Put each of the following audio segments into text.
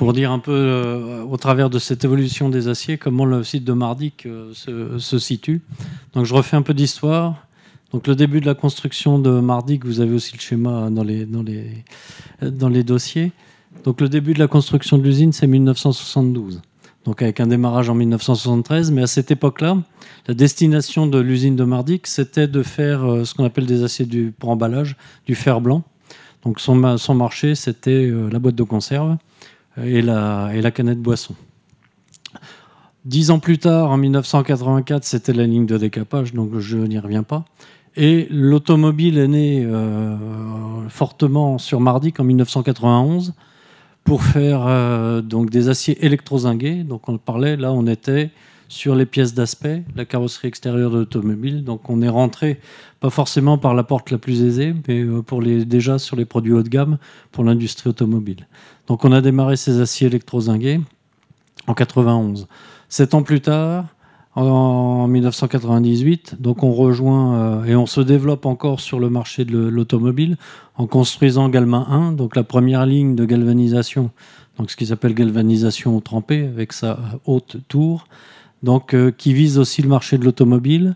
pour dire un peu, au travers de cette évolution des aciers, comment le site de Mardic se situe. Donc je refais un peu d'histoire. Donc le début de la construction de Mardic, vous avez aussi le schéma dans les dossiers. Donc le début de la construction de l'usine, c'est 1972. Donc avec un démarrage en 1973. Mais à cette époque-là, la destination de l'usine de Mardic, c'était de faire ce qu'on appelle des aciers pour emballage, du fer blanc. Donc son marché, c'était la boîte de conserve et la canette boisson. 10 ans plus tard, en 1984, c'était la ligne de décapage, donc je n'y reviens pas. Et l'automobile est née fortement sur Mardic en 1991 pour faire donc des aciers électrozingués. Donc on parlait, là on était sur les pièces d'aspect, la carrosserie extérieure de l'automobile. Donc on est rentré, pas forcément par la porte la plus aisée, mais déjà sur les produits haut de gamme pour l'industrie automobile. Donc on a démarré ces aciers électrozingués en 91. 7 ans plus tard, en 1998, donc on rejoint et on se développe encore sur le marché de l'automobile en construisant Galma 1, donc la première ligne de galvanisation, donc ce qui s'appelle galvanisation trempée avec sa haute tour, donc qui vise aussi le marché de l'automobile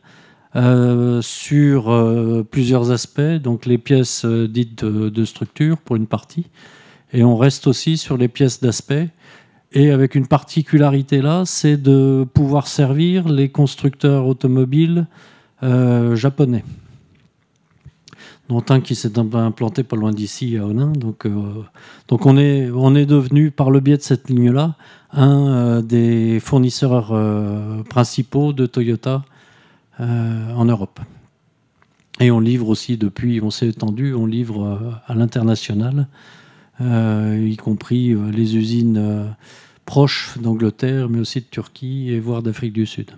sur plusieurs aspects, donc les pièces dites de structure pour une partie, et on reste aussi sur les pièces d'aspect. Et avec une particularité là, c'est de pouvoir servir les constructeurs automobiles japonais, dont un qui s'est implanté pas loin d'ici, à Onin. Donc on est devenu, par le biais de cette ligne-là, un des fournisseurs principaux de Toyota en Europe. Et on livre aussi depuis, on s'est étendu, on livre à l'international, y compris les usines proches d'Angleterre, mais aussi de Turquie et voire d'Afrique du Sud.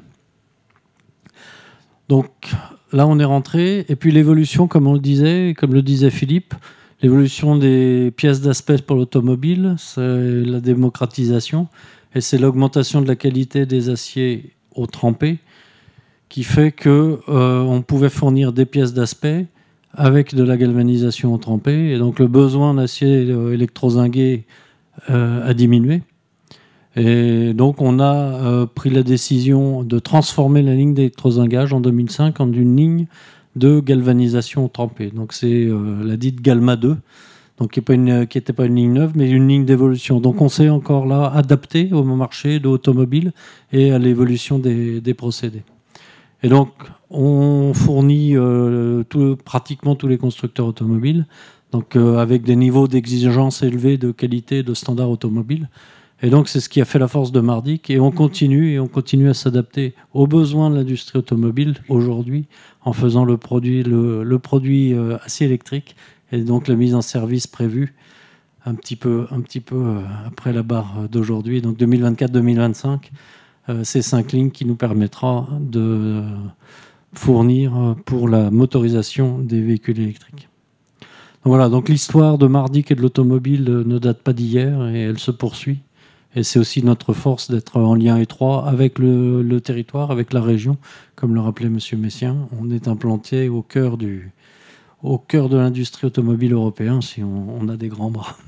Donc là, on est rentré. Et puis l'évolution, comme le disait Philippe, l'évolution des pièces d'aspect pour l'automobile, c'est la démocratisation et c'est l'augmentation de la qualité des aciers au trempé qui fait qu'on pouvait fournir des pièces d'aspect avec de la galvanisation au trempé. Et donc le besoin d'acier électrozingué a diminué. Et donc on a pris la décision de transformer la ligne d'électrozingage en 2005 en une ligne de galvanisation au trempé. Donc c'est la dite Galma 2, donc qui n'était pas une ligne neuve, mais une ligne d'évolution. Donc on s'est encore là adapté au marché de l'automobile et à l'évolution des procédés. Et donc on fournit pratiquement tous les constructeurs automobiles, donc avec des niveaux d'exigence élevés de qualité, de standards automobiles. Et donc, c'est ce qui a fait la force de Mardic. Et on continue à s'adapter aux besoins de l'industrie automobile aujourd'hui en faisant le produit acier électrique et donc la mise en service prévue un petit peu après la barre d'aujourd'hui. Donc 2024-2025, c'est 5 lignes qui nous permettra de fournir pour la motorisation des véhicules électriques. Donc voilà, donc l'histoire de Mardic et de l'automobile ne date pas d'hier et elle se poursuit. Et c'est aussi notre force d'être en lien étroit avec le territoire, avec la région. Comme le rappelait M. Messien, on est implanté au cœur de l'industrie automobile européenne, si on a des grands bras.